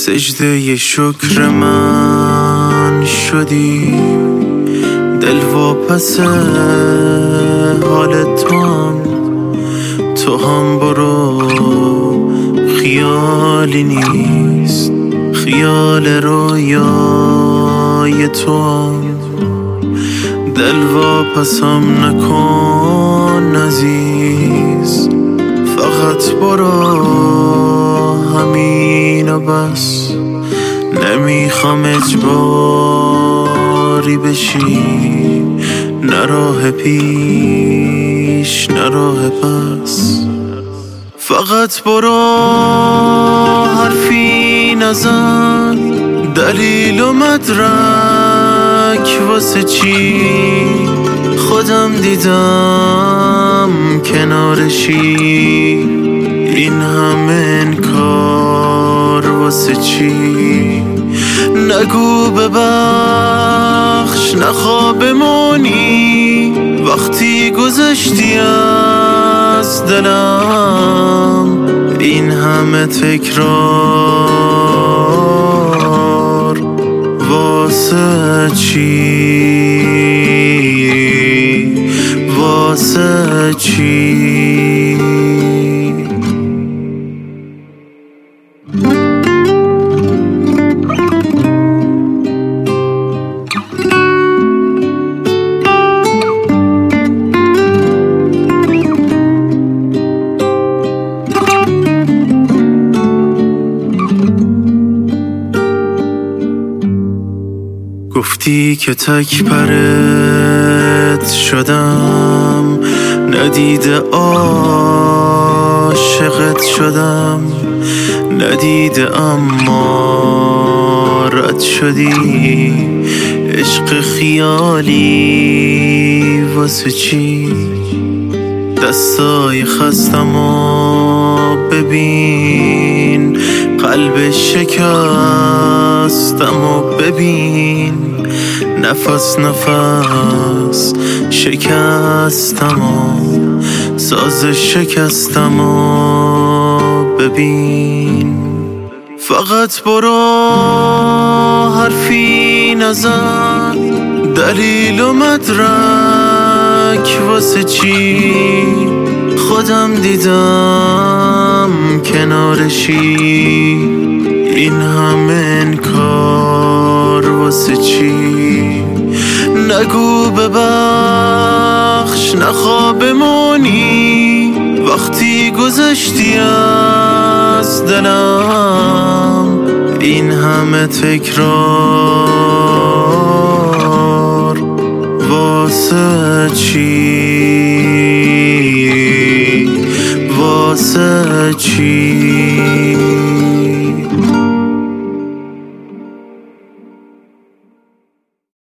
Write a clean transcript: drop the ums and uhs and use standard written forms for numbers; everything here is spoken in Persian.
سجده شکر من شدی، دل واپس حال تو هم برو، خیالی نیست خیال رویای تو هم. دل واپسم نکن عزیز، فقط برو همین و بس. نمیخوام اجباری بشی، نه راه پیش نه راه پس. فقط برو حرفی نزن، دلیل و مدرک واسه چی؟ خودم دیدم کنارشی، این همه انکار واسه چی؟ نگو ببخش نخواه بمونی، وقتی گذشتی از دلم. این همه تکرار واسه چی؟ واسه چی؟ گفتی که تک پرت شدم، ندیده عاشقت شدم. ندیده اما رد شدی، عشق خیالی واسه چی؟ دستای خستم و ببین، قلب شکستم و ببین. نفس نفس شکستم و ساز شکستم و ببین. فقط برو حرفی نزن، دلیل و مدرک واسه چی؟ خودم دیدم کنارشی، این همه انکار واسه چی؟ نگو ببخش نخواه بمونی، وقتی گذشتی از دلم. این همه تکرار واسه چی؟ واسه چی؟